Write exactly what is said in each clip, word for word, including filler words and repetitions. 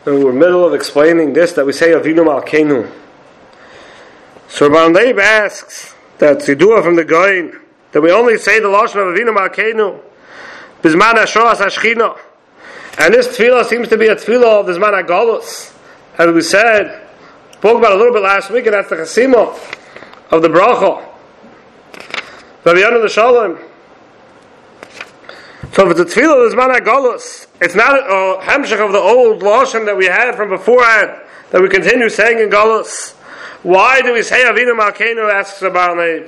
we're in the middle of explaining this, that we say Avinu Malkeinu. So Rabban Leib asks that Tzidua from the Goyin, that we only say the Lashon of Avinu Malkeinu Bizman HaShoas HaShechina. And this tefillah seems to be a tefillah of the Zman HaGalus. As we said, spoke about a little bit last week, and that's the Chasima of the Bracha. Rabbi Yonah the Shalom. So if it's a tefillah of the Zman HaGalus, it's not a hemshech of the old Lashon that we had from beforehand, that we continue saying in Galus. Why do we say Avinu Malkeinu, asks Rabban Leib.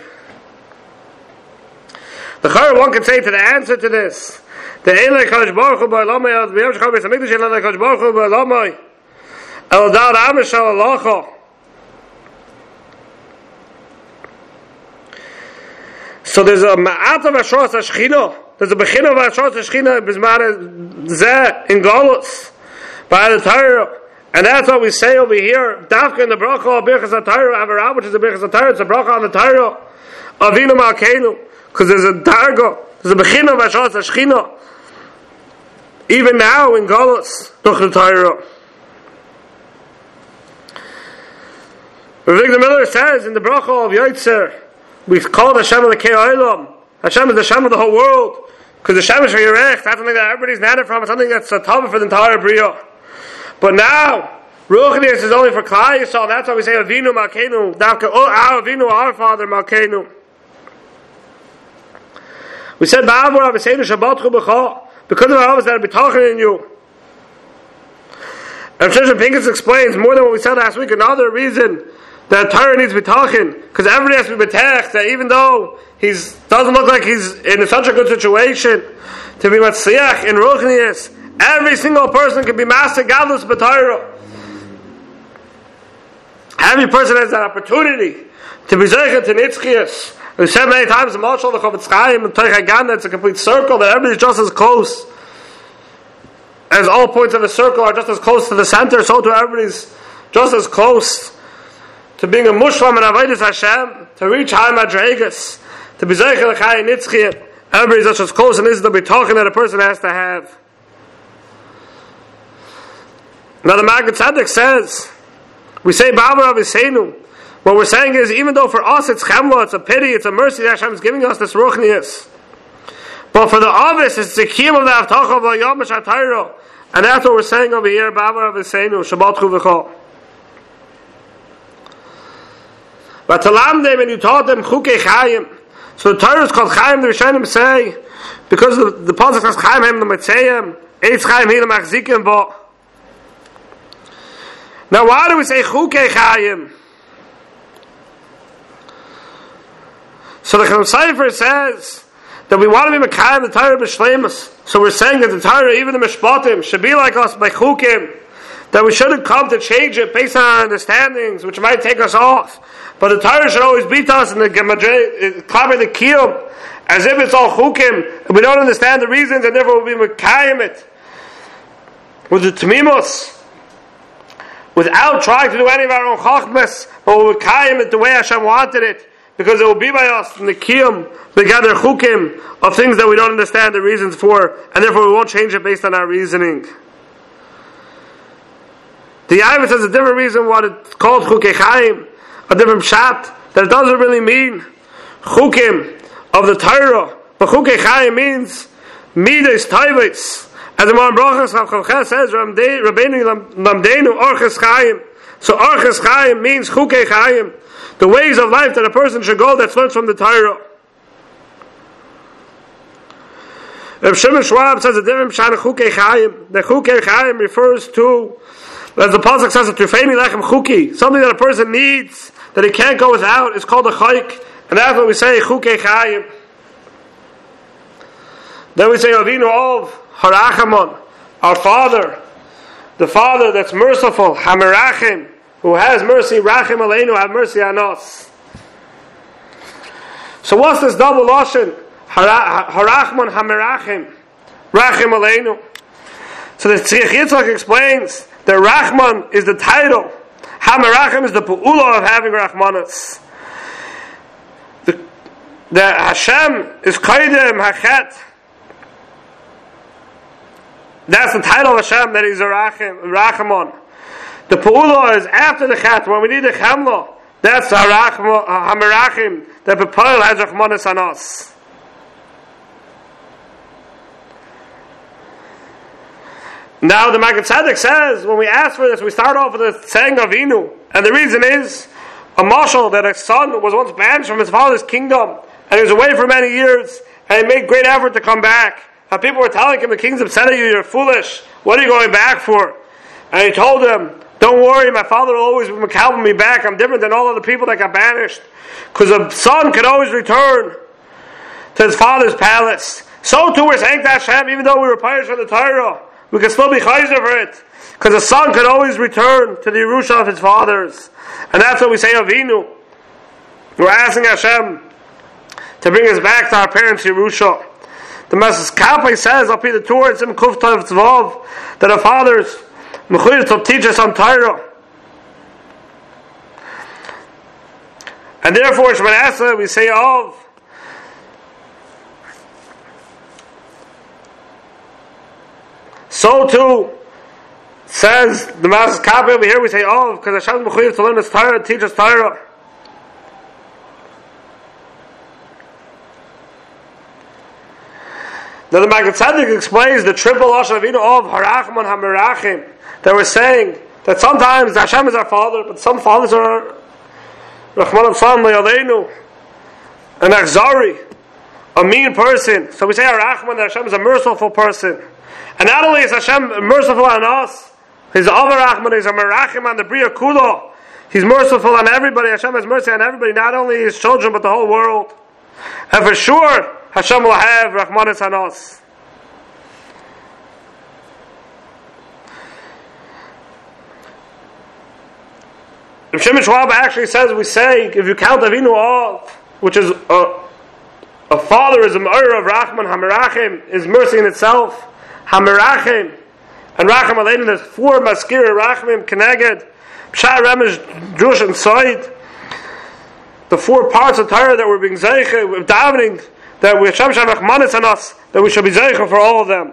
The Chayr, one can say to the answer to this, the Elei Kodesh Baruch Hu Ba'olamai, the Yom Shechal Beis HaMikdash Elei Kodesh Baruch Hu Ba'olamai, El Da'ad Amishal Alacha. So there's a Ma'at of Ashras HaShechina, there's a Bechina of Ashras HaShechina Bizman Zeh in Galus, by the Torah. And that's what we say over here. Dafka in the bracha of Birchas HaTorah, Avarah, which is the Birchas HaTorah, it's a bracha on the Torah, Avinu Malkeinu, because there's a darga, there's a bechina of Ashras HaShechina, even now in Galus, durch the Torah. Rav Avigdor Miller says in the bracha of Yotzer, we call it Hashem Elokei Ha'olam. Hashem is the Hashem of the whole world, because the Hashem is for Yerech. That's something that everybody's native from. It's something that's a tava for the entire Bria. But now, Ruchnius is only for Klal Yisrael. That's why we say Avinu Malkeinu. Davka, oh, our Avinu, our Father Malkeinu. We said Ba'avur Avseinu Shabbatchu B'cha, because of our that are bitachon in you. And Shimshon Pincus explains more than what we said last week. Another reason that Torah needs bitachon, because everybody has to be betach, that even though he doesn't look like he's in such a good situation to be matzliach in Ruchnius, every single person can be master gadlus b'Torah. Every person has that opportunity to be zeichet to nitzchias. We've said many times in Mashal the Chofetz Chaim and Torah Gan, it's a complete circle that everybody's just as close. As all points of the circle are just as close to the center, so to everybody's just as close to being a Mushlam and Avodas Hashem, to reach high Madregas, to be zeichet l'chai nitzchias. Everybody's just as close, and this is the bitachon that a person has to have. Now the Maggid Tzedek says, we say Ba'avur Avseinu. What we're saying is, even though for us it's chemla, it's a pity, it's a mercy that Hashem is giving us this ruchnius, but for the Avis, it's the kiyum of the Avtacha of the Yom HaTorah, and that's what we're saying over here, Ba'avur Avseinu, Shabbatchu V'cha. But Talam them, and you taught them Chukei Chayim. So the Torah is called Chayim, the Rishonim say, because the, the Pasuk says Chayim Hem the Metzayim, Eitz Chayim Hi the Machzikim Bo. Now why do we say Chukei Chayim? So the Chaim Sefer says that we want to be Mekayim the Torah b'shleimus. So we're saying that the Torah, even the Mishpatim, should be like us by Chukim, that we shouldn't come to change it based on our understandings, which might take us off. But the Torah should always beat us in the Gemadre, Klabe the Kiyum, as if it's all Chukim, and we don't understand the reasons, and therefore we'll be Mekayim it with the Tmimos, without trying to do any of our own Chachmas, but we'll Mekayim it the way Hashem wanted it, because it will be by us in the Kiyum, the gather Chukim, of things that we don't understand the reasons for, and therefore we won't change it based on our reasoning. The Yavit says a different reason why it's called Chukei Chaim, a different pshat, that it doesn't really mean Chukim of the Torah, but Chukei Chaim means Midas Taivis. As the Moran Brachas Chav says, Rabbeinu Lamdeinu Orches Chaim. So Orches Chaim means Chukei Chaim, the ways of life that a person should go that's learned from the Torah. Reb Shimon Schwab says a different pshat of Chukei Chaim. The Chukei Chaim refers to, as the Pasuk says, Tufeini Lechem Chuki, something that a person needs, that he can't go without, is called a Chayk, and that's what we say, Chukei Chaim. Then we say, Avinu Ov, Harachamon, our Father, the Father that's merciful, Hamerachim, who has mercy, Rachim Aleinu, have mercy on us. So what's this double lashon? Harachman Hamerachim, Rachim Aleinu. So the Tzriach Yitzchak explains that Rachman is the title, Hamerachim is the pu'ula of having Rachmanas. The, the Hashem is Kaidem Hachet. That's the title of Hashem, that He's a Rachim, Rachamon. The Pa'ula is after the Chat, when we need the Chamla. That's the Hamerachim, that B'Poel has Rachmanis on us. Now the Maggid Tzedek says, when we ask for this, we start off with the saying of Inu. And the reason is, a mashal that a son was once banished from his father's kingdom, and he was away for many years, and he made great effort to come back. And people were telling him, the king's upset at you, you're foolish. What are you going back for? And he told them, don't worry, my father will always be me back. I'm different than all other people that got banished. Because a son can always return to his father's palace. So too we're saying to Hashem, even though we were punished from the Torah, we can still be chayzer for it. Because a son can always return to the Yerusha of his fathers. And that's what we say of Inu. We're asking Hashem to bring us back to our parents' Yerusha. The Mases Kappa says, up here the Torah, it's in Kuf Tov Tzvav, that our fathers Mechuyah to teach us on Torah. And therefore, Shemana Esrei, we say of so too says the Mases Kappa over here, we say of, because Hashem is Mechuyah to learn us Torah, teach us Torah. Now the Maggid Tzedek explains the triple lashon of Inu of Harachman HaMerachim, that we're saying that sometimes Hashem is our father, but some fathers are Rachman Atzlan Le'aleinu, an Achzari, a mean person. So we say Harachman, that Hashem is a merciful person. And not only is Hashem merciful on us, He's Avar Rachman, He's a Merachim on the Bria Kula. He's merciful on everybody. Hashem has mercy on everybody, not only His children, but the whole world. And for sure, Hashem will have Rachmanis on us. If Shimon Schwab actually says, we say, if you count Avinu Av, which is a, a father is a Me'or of Rachman, HaMerachim is mercy in itself, HaMerachim, and Racham Aleinu, there's four Maskir, Rachmim, Keneged, Pshat, Remesh, Drush, and Soid. The four parts of Torah that we're being Zeiche, with davening, that we Hashem shall have Rachmanis on us, that we shall be Zeiche for all of them.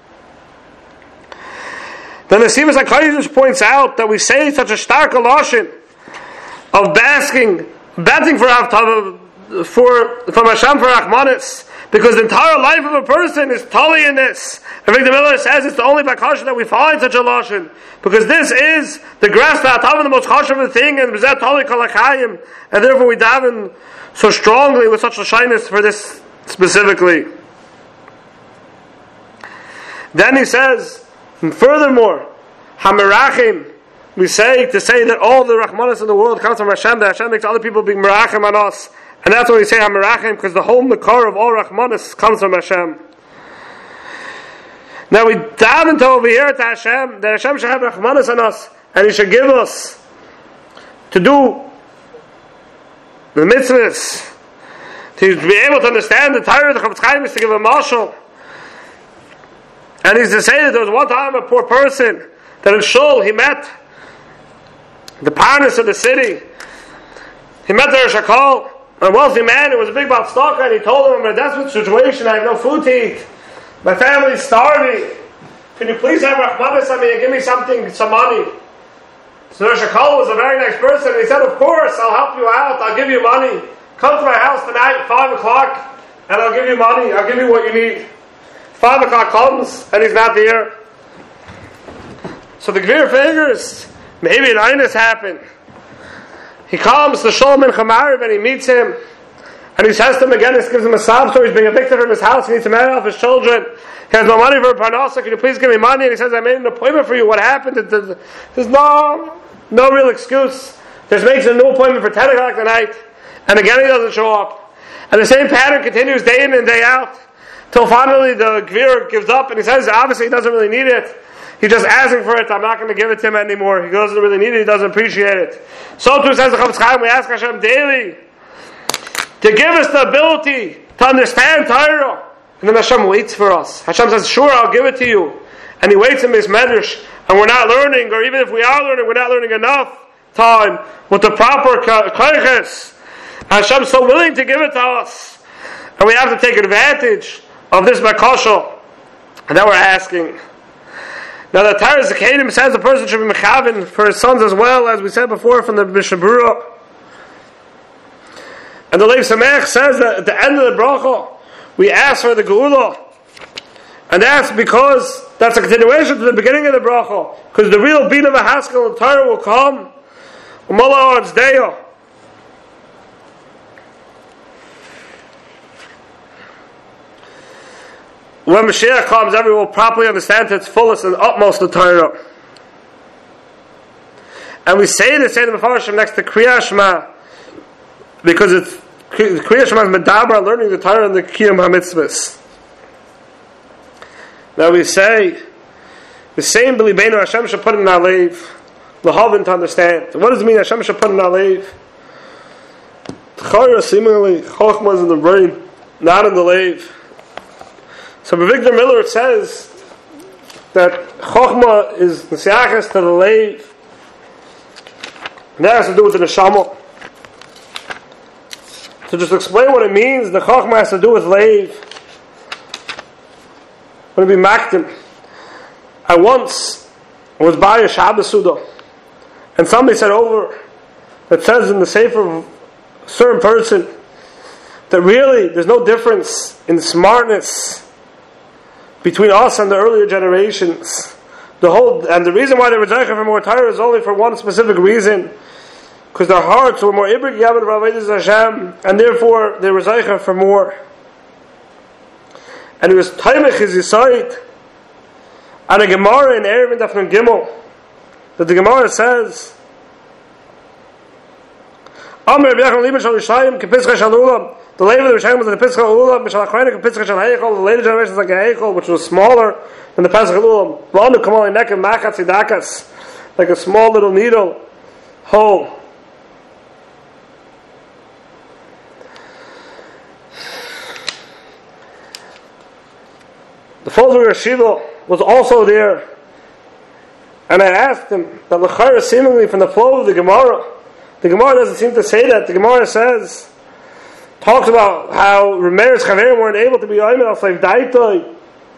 Then the Sivas HaKadosh points out that we say such a stark lashon of basking, betting for for from Hashem for Rachmanis, because the entire life of a person is totally in this. And Victor Miller says it's the only bakasha that we find such a lashon, because this is the grass that the most chashuv thing, and b'zeh totally kol hachayim, and therefore we daven so strongly with such a shyness for this specifically. Then he says, and furthermore, Hamerachim, we say to say that all the Rachmanis in the world comes from Hashem, that Hashem makes other people be Merachim on us. And that's why we say Hamerachim, because the whole Makar of all Rachmanis comes from Hashem. Now we dive into over here to Hashem, that Hashem should have Rachmanis on us, and He should give us to do the mitzvahs, to be able to understand the Torah. The Chofetz Chaim is to give a mashal. And he's to say that there was one time a poor person that in Shul he met the parnas of the city. He met the Rosh HaKol, a wealthy man who was a big Baal Stalker, and he told him, I'm in a desperate situation, I have no food to eat. My family's starving. Can you please have Rachmanis on me and give me something, some money? So Rosh HaKol was a very nice person, and he said, of course, I'll help you out, I'll give you money. Come to my house tonight at five o'clock, and I'll give you money, I'll give you what you need. Five o'clock comes, and he's not there. So the Gvir figures, maybe an Einus happened. He comes to Sholem Chamariv, and he meets him, and he says to him again, he gives him a sob story, he's being evicted from his house, he needs to marry off his children, he has no money for a parnasa, can you please give me money? And he says, I made an appointment for you, what happened? There's no, no real excuse. There's makes a new appointment for ten o'clock tonight, and again he doesn't show up. And the same pattern continues day in and day out, till finally the Gvir gives up, and he says, obviously he doesn't really need it. He's just asking for it. I'm not going to give it to him anymore. He doesn't really need it. He doesn't appreciate it. So too says the Chofetz Chaim, we ask Hashem daily to give us the ability to understand Torah. And then Hashem waits for us. Hashem says, sure, I'll give it to you. And He waits in His medrash. And we're not learning, or even if we are learning, we're not learning enough time with the proper koiches. Hashem's so willing to give it to us. And we have to take advantage of this bakasha. And then we're asking. Now the Torah Zakanim says the person should be mechavin for his sons as well, as we said before from the Mishabura. And the Lev Samech says that at the end of the bracha, we ask for the Geula. And that's because that's a continuation to the beginning of the bracha. Because the real Bina V'Haskell of Torah will come. Umala Arz Deya. When Mashiach comes, everyone will properly understand to its fullest and utmost the Torah. And we say this in the Mefarshim next to Kriyas Shema, because it's Kriyas Shema is Medaber, learning the Torah and the Kiyum HaMitzvahs. Now we say the same B'libeinu Hashem should put in our leiv, l'havin to understand. What does it mean Hashem should put in our leiv? T'chayra seemingly Chochmah is in the brain, not in the leiv. So by Victor Miller it says that Chochmah is Nesiachas to the leiv. And that has to do with the Neshama. To just explain what it means, the Chochmah has to do with leiv. Going to be Makdim. I once was by a Shabbos Suda, and somebody said over, that says in the Sefer of a certain person, that really there's no difference in smartness between us and the earlier generations. The whole and the reason why they were zeicher for more Torah is only for one specific reason, because their hearts were more ibrik yavad v'avodas Hashem, and therefore they were zeicher for more. And it was taimech his yisoid, and a Gemara in Erevin Dafnun Gimel, that the Gemara says, Amr B'yachon Liban Shal Yishayim Kepitzcha Shal Ulam. The later of the Rishayim was the Pesach Ulam, Mishal Achrayim Kepitzcha Shal Heichol. The later generations like a Heichol, which was smaller than the Pesach Ulam. V'anu Kamal Nekem Machat Sidakas, like a small little needle hole. The Folder Yeshiva was also there, and I asked him that L'chayra seemingly from the flow of the Gemara, the Gemara doesn't seem to say that. The Gemara says, talks about how Rameir's Chaverim weren't able to be Oimed al Seif Daitoi,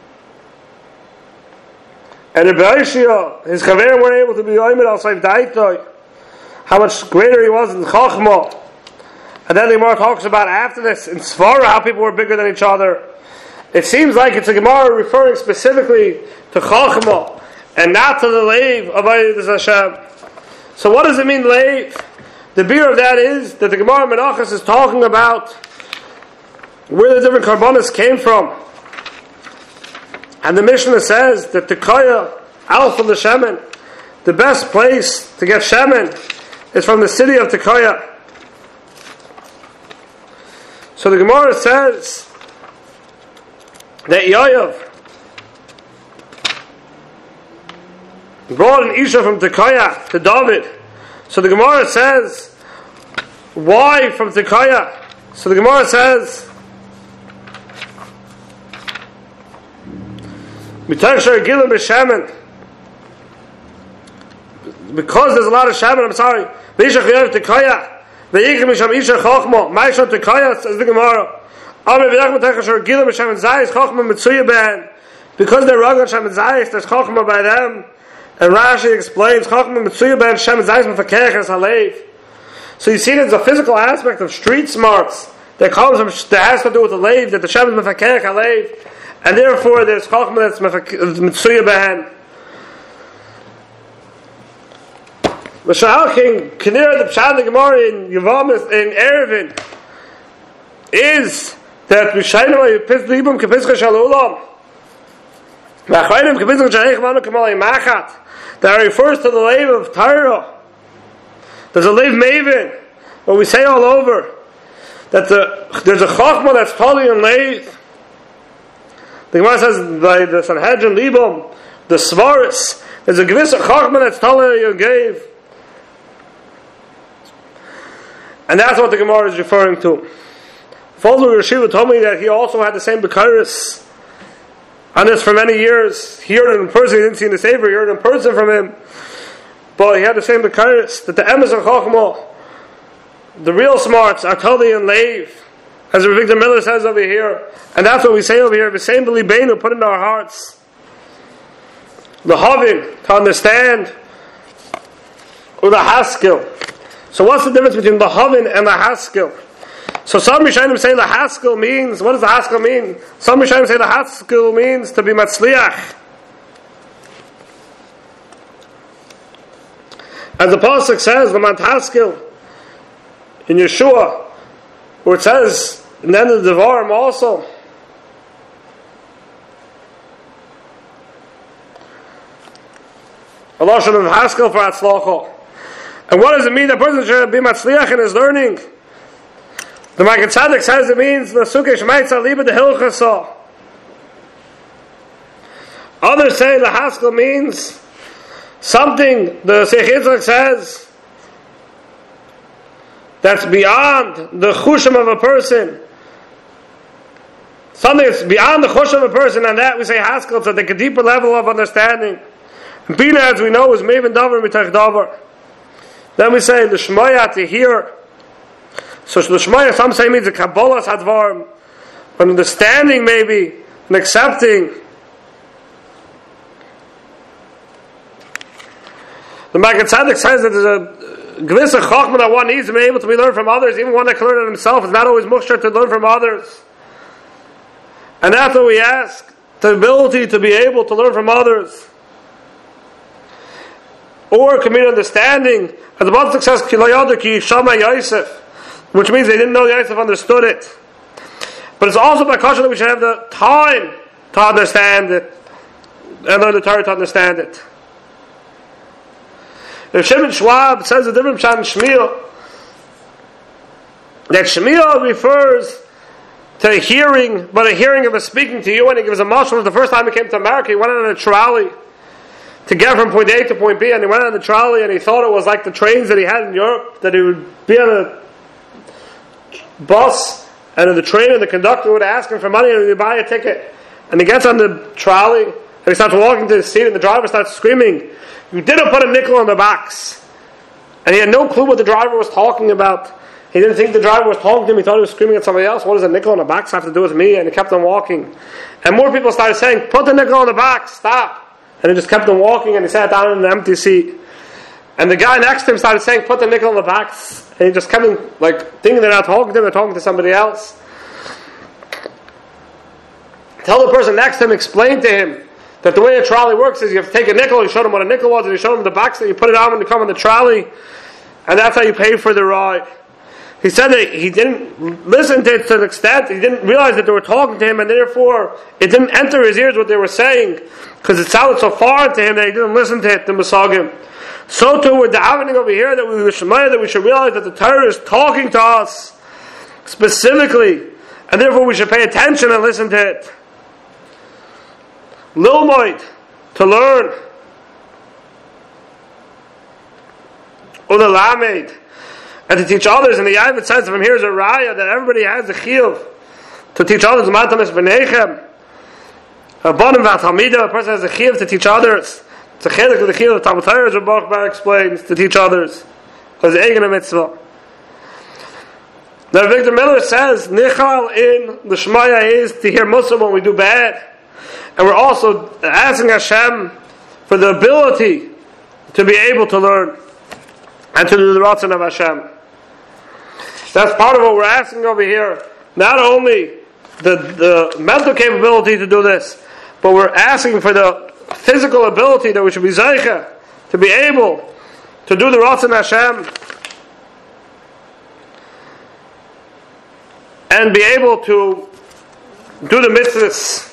and Rebbe Ishia, his Chaverim weren't able to be Oimed al Seif Daitoi, how much greater he was in Chachma. And then the Gemara talks about after this in Svara how people were bigger than each other. It seems like it's a Gemara referring specifically to Chachma and not to the Leiv of Avodas Hashem. So what does it mean, Leiv? The beer of that is that the Gemara Menachos is talking about where the different Karbonos came from. And the Mishnah says that Tekoya, Alpha the Shemen, the best place to get Shemen is from the city of Tekoya. So the Gemara says that Yoav brought an Isha from Tekoya to David. So the Gemara says, why from Tekoya? So the Gemara says, because there's a lot of Shemen, I'm sorry, Tekoya, says the Gemara. Because they're Ragan Shem and Zayis, there's Chochmah by them. And Rashi explains Chochmah Mitzuya Ben Shem and Zayis Mefakech as Halev. So you see there's a physical aspect of street smarts that comes from, that has to do with the Lev, that the Shem is Mefakech Halev, and therefore there's Chochmah that's Mitzuya Ben. Masha'alkin, Kinir, the Pshat, the Gemara in Yevamis, in Erevin, is that Rishayim Yipis Libum Kepitzcha Shal Ulam Ma'achrayim Kepitzcha Shal Heichmanu Kamalei Machat, that refers to the Leiv of Torah. There's a Leiv Maven, what we say all over, that the, there's a Chachma that's totally in Leiv. The Gemara says by the Sanhedrin Libum, the Svaris, there's a Gewiss Chachma that's totally in Gave. And that's what the Gemara is referring to. Folder Yeshiva told me that he also had the same Bekaris on this for many years. He heard it in person, he didn't see in the Sefer, he heard it in person from him. But he had the same Bekaris, that the Emes of Chochmah, the real smarts, are totally in Leiv, as Victor Miller says over here. And that's what we say over here, the same B'libeinu put in our hearts. the Havin, to understand, or the Haskell. So what's the difference between the Havin and the Haskell? So some Rishonim say the Haskell means, what does the Haskell mean? Some Rishonim say the Haskell means to be Matzliach. As the Pasuk says, the Haskell in Yeshua, where it says, in the end of the Devarim also, Allah should have Haskell for Atzlacha. And what does it mean that a person should be Matzliach in his learning? The Magen Tzedek says it means the Sukkah Shemaitza Liba the Hilchasa. Others say the Haskell means something, the Seich Yitzchak says, that's beyond the chushim of a person. Something that's beyond the chushim of a person, and that we say Haskell, it's at a deeper level of understanding. And Bina, as we know, is Mevin Davar Mitach Davar. Then we say the Shmoya, to hear. So the Shmoya, some say, means a Kabbalah Hadvarim, an understanding maybe, an accepting. The Magen Tzedek says that there's a gewisse Chachma that one needs to be able to be learned from others, even one that can learn it himself. It's not always muksher to learn from others. And that's what we ask, the ability to be able to learn from others. Or commit understanding, as the Pasuk says, Ki lo yadu ki shama Yosef, which means they didn't know Yosef understood it. But it's also by caution that we should have the time to understand it, and learn the Torah to understand it. If Shimon Schwab says a different pshat in Shmiel, that Shmiel refers to a hearing, but a hearing of a speaking to you, and he gives a mashal. The first time he came to America, he went on a trolley to get from point A to point B, and he went on the trolley, and he thought it was like the trains that he had in Europe, that he would be on a bus, and in the train, and the conductor would ask him for money, and he would buy a ticket. And he gets on the trolley, and he starts walking to the seat, and the driver starts screaming, "You didn't put a nickel in the box." And he had no clue what the driver was talking about. He didn't think the driver was talking to him. He thought he was screaming at somebody else. What does a nickel in the box have to do with me? And he kept on walking. And more people started saying, "Put the nickel in the box, stop." And he just kept on walking, and he sat down in an empty seat. And the guy next to him started saying, "Put the nickel in the box." And he just kept on, like, thinking they're not talking to him, they're talking to somebody else. Tell the person next to him, explain to him that the way a trolley works is you have to take a nickel. You showed him what a nickel was, and you showed him the box that you put it on when you come on the trolley, and that's how you pay for the ride. He said that he didn't listen to it to the extent, he didn't realize that they were talking to him, and therefore it didn't enter his ears what they were saying, because it sounded so foreign to him that he didn't listen to it, the Masagim. So too, we're davening over here that we that we should realize that the Torah is talking to us specifically, and therefore we should pay attention and listen to it. Lilmoid, to learn. Ulalamed, and to teach others. And the Yavit says from here is a raya that everybody has a chiyuv to teach others. Matamis b'neichem, a bonim v'atalmida, a person has a chiyuv to teach others. It's a chiluk of the chiyuv of Talmud Torah, as Rabbi Bar explains, to teach others. Because it's a mitzvah. Now Victor Miller says, nichal in the Shemaya is to hear Muslim when we do bad. And we're also asking Hashem for the ability to be able to learn and to do the Ratzon of Hashem. That's part of what we're asking over here. Not only the, the mental capability to do this, but we're asking for the physical ability that we should be Zeicha to be able to do the Ratzon Hashem and be able to do the mitzvahs